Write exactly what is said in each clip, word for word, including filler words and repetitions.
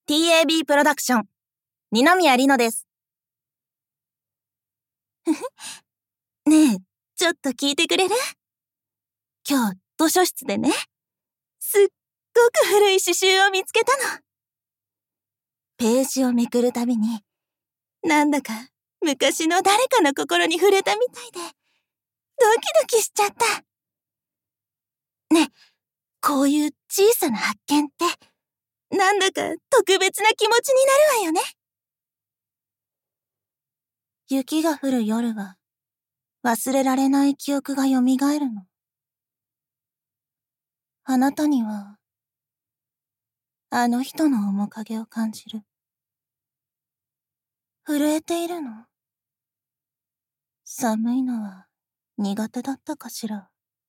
ティーエービー プロダクション、二宮里乃です。ねえ、ちょっと聞いてくれる？今日、図書室でね、すっごく古い詩集を見つけたの。ページをめくるたびに、なんだか昔の誰かの心に触れたみたいで、ドキドキしちゃった。ねえ、こういう小さな発見って、なんだか特別な気持ちになるわよね。雪が降る夜は、忘れられない記憶が蘇るの。あなたには、あの人の面影を感じる。震えているの。寒いのは苦手だったかしら。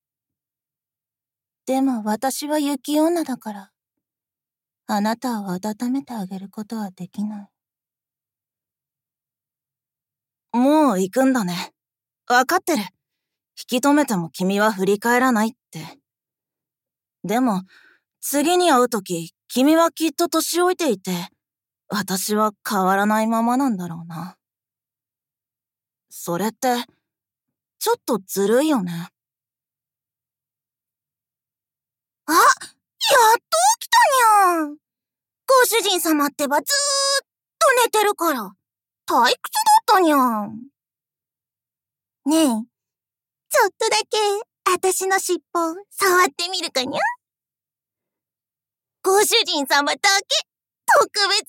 でも私は雪女だから、あなたを温めてあげることはできない。もう行くんだね。わかってる。引き止めても君は振り返らないって。でも、次に会うとき、君はきっと年老いていて、私は変わらないままなんだろうな。それって、ちょっとずるいよね。あ、やっと起きたにゃん。ご主人様ってばずーっと寝てるから、退屈だったにゃん。ねえ、ちょっとだけ、あたしの尻尾、触ってみるかにゃ。ご主人様だけ、特別に許してあげるにゃん。ね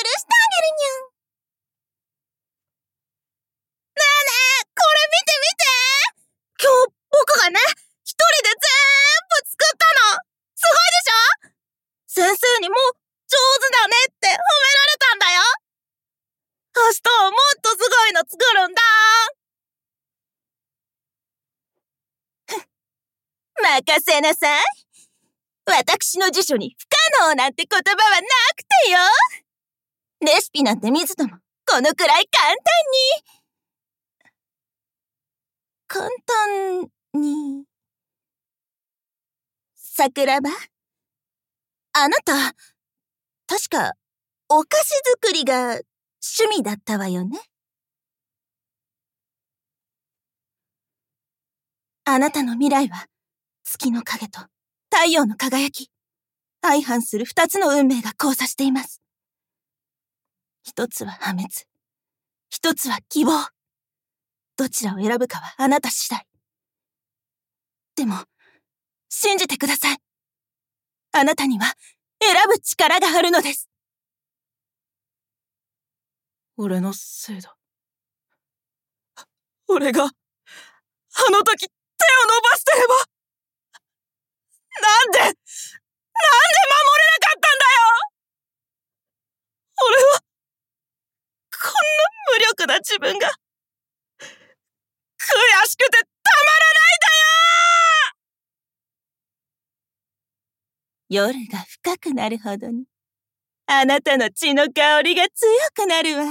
えねえ、これ見て見て。今日、僕がね、一人で全部作ったの。すごいでしょ？先生にも、上手だねって褒められたんだよ。明日はもっとすごいの作るんだ。任せなさい。私の辞書に不可能なんて言葉はなくてよ。レシピなんて見ずとも、このくらい簡単に。簡単に。桜庭？あなた、確か、お菓子作りが趣味だったわよね。あなたの未来は、月の影と太陽の輝き、相反する二つの運命が交差しています。一つは破滅、一つは希望。どちらを選ぶかはあなた次第。でも、信じてください。あなたには選ぶ力があるのです。俺のせいだ。俺が、あの時手を伸ばしてれば、なんで、なんで守れなかったんだよ。俺は、こんな無力な自分が、悔しくてたまらないだよ。夜が深くなるほどに、あなたの血の香りが強くなるわ。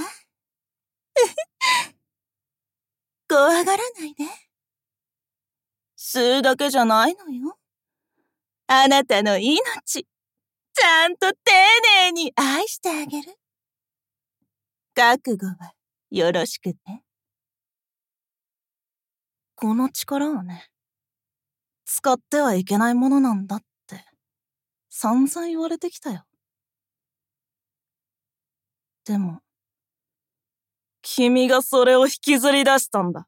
怖がらないで。吸うだけじゃないのよ。あなたの命、ちゃんと丁寧に愛してあげる。覚悟はよろしくね。この力はね、使ってはいけないものなんだって、散々言われてきたよ。でも、君がそれを引きずり出したんだ。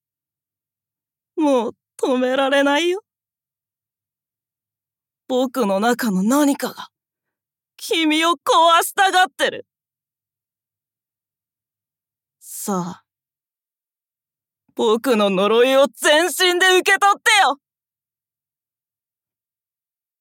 もう止められないよ。僕の中の何かが、君を壊したがってる。さあ、僕の呪いを全身で受け取ってよ。